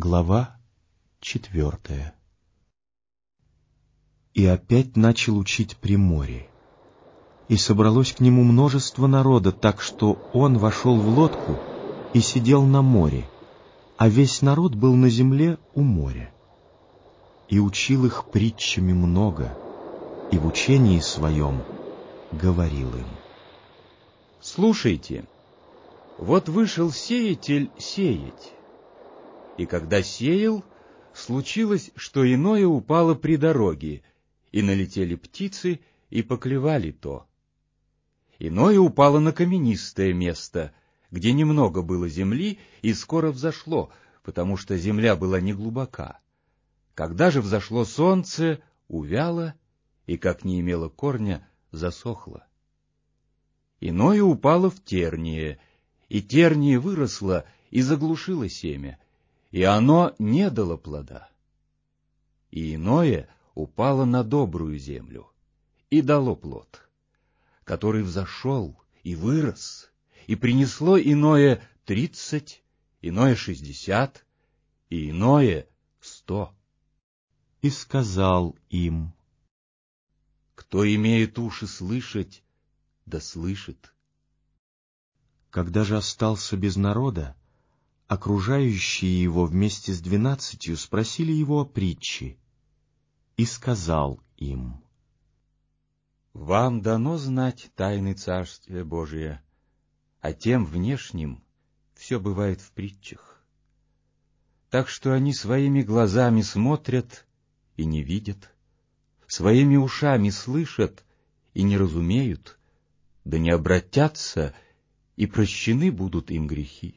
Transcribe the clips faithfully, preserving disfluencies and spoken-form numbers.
Глава четвертая. И опять начал учить при море. И собралось к нему множество народа, так что он вошел в лодку и сидел на море, а весь народ был на земле у моря. И учил их притчами много, и в учении своем говорил им: Слушайте, вот вышел сеятель сеять. И когда сеял, случилось, что иное упало при дороге, и налетели птицы, и поклевали то. Иное упало на каменистое место, где немного было земли, и скоро взошло, потому что земля была неглубока. Когда же взошло солнце, увяло, и, как не имело корня, засохло. Иное упало в терние, и терние выросло и заглушило семя, и оно не дало плода. И иное упало на добрую землю и дало плод, который взошел и вырос, и принесло иное тридцать, иное шестьдесят, и иное сто. И сказал им: Кто имеет уши слышать, да слышит. Когда же остался без народа, окружающие его вместе с двенадцатью спросили его о притче, и сказал им: Вам дано знать тайны Царствия Божия, а тем внешним все бывает в притчах. Так что они своими глазами смотрят и не видят, своими ушами слышат и не разумеют, да не обратятся, и прощены будут им грехи.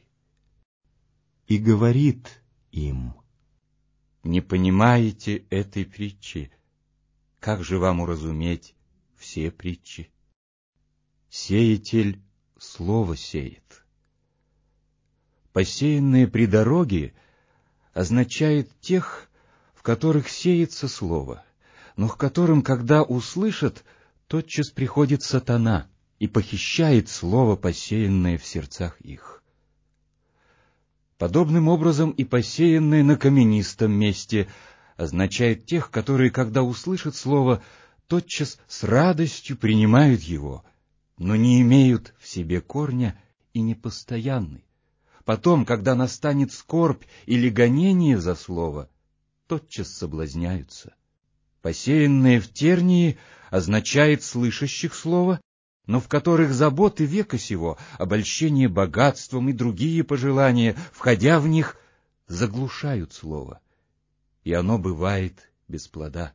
И говорит им: Не понимаете этой притчи, как же вам уразуметь все притчи? Сеятель слово сеет. Посеянные при дороге означает тех, в которых сеется слово, но к которым, когда услышат, тотчас приходит сатана и похищает слово, посеянное в сердцах их. Подобным образом и посеянное на каменистом месте означает тех, которые, когда услышат слово, тотчас с радостью принимают его, но не имеют в себе корня и непостоянны. Потом, когда настанет скорбь или гонение за слово, тотчас соблазняются. Посеянное в тернии означает слышащих слово, но в которых заботы века сего, обольщение богатством и другие пожелания, входя в них, заглушают слово, и оно бывает без плода.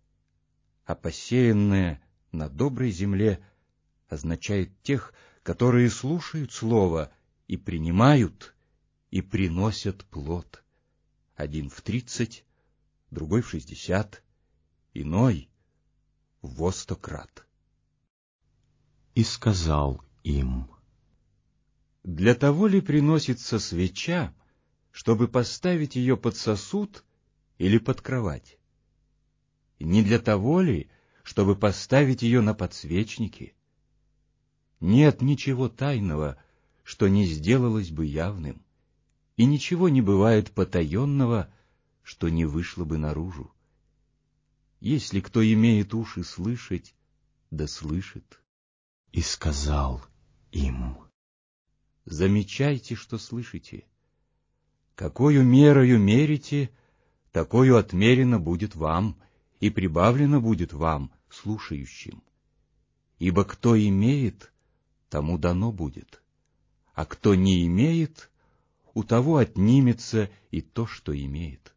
А посеянное на доброй земле означает тех, которые слушают слово и принимают, и приносят плод. Один в тридцать, другой в шестьдесят, иной во сто крат. И сказал им: Для того ли приносится свеча, чтобы поставить ее под сосуд или под кровать? Не для того ли, чтобы поставить ее на подсвечнике? Нет ничего тайного, что не сделалось бы явным, и ничего не бывает потаенного, что не вышло бы наружу. Если кто имеет уши слышать, да слышит. И сказал им: Замечайте, что слышите. Какою мерою мерите, такою отмерено будет вам, и прибавлено будет вам, слушающим. Ибо кто имеет, тому дано будет, а кто не имеет, у того отнимется и то, что имеет.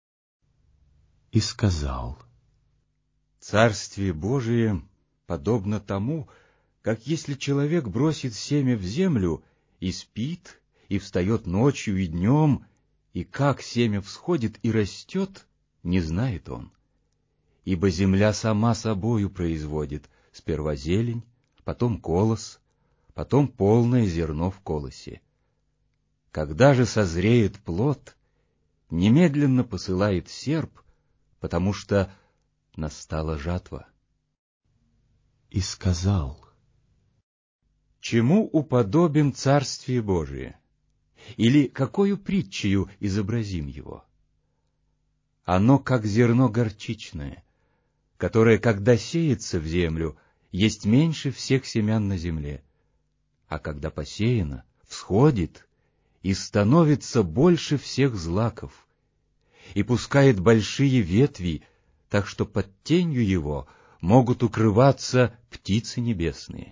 И сказал: Царствие Божие подобно тому, как если человек бросит семя в землю и спит, и встает ночью и днем, и как семя всходит и растет, не знает он. Ибо земля сама собою производит сперва зелень, потом колос, потом полное зерно в колосе. Когда же созреет плод, немедленно посылает серп, потому что настала жатва. И сказал: Чему уподобим Царствие Божие? Или какою притчею изобразим его? Оно как зерно горчичное, которое, когда сеется в землю, есть меньше всех семян на земле, а когда посеяно, всходит и становится больше всех злаков, и пускает большие ветви, так что под тенью его могут укрываться птицы небесные.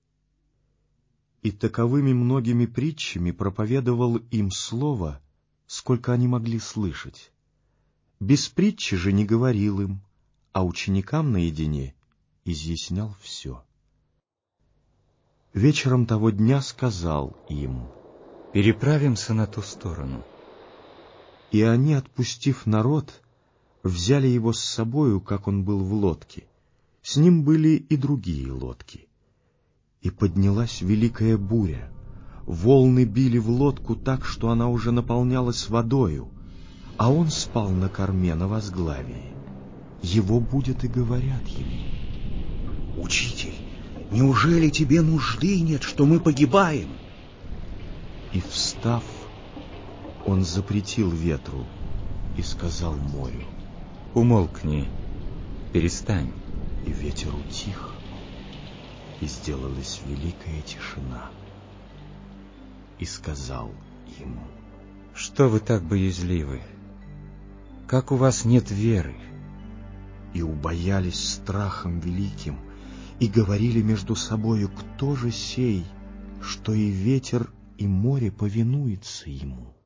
И таковыми многими притчами проповедовал им слово, сколько они могли слышать. Без притчи же не говорил им, а ученикам наедине изъяснял все. Вечером того дня сказал им: «Переправимся на ту сторону». И они, отпустив народ, взяли его с собою, как он был в лодке. С ним были и другие лодки. И поднялась великая буря. Волны били в лодку так, что она уже наполнялась водою, а он спал на корме на возглавии. Его будет и говорят ему: «Учитель, неужели тебе нужды нет, что мы погибаем?» И, встав, он запретил ветру и сказал морю: «Умолкни, перестань». И ветер утих, и сделалась великая тишина. И сказал им: «Что вы так боязливы? Как у вас нет веры?» И убоялись страхом великим, и говорили между собою: кто же сей, что и ветер, и море повинуется ему?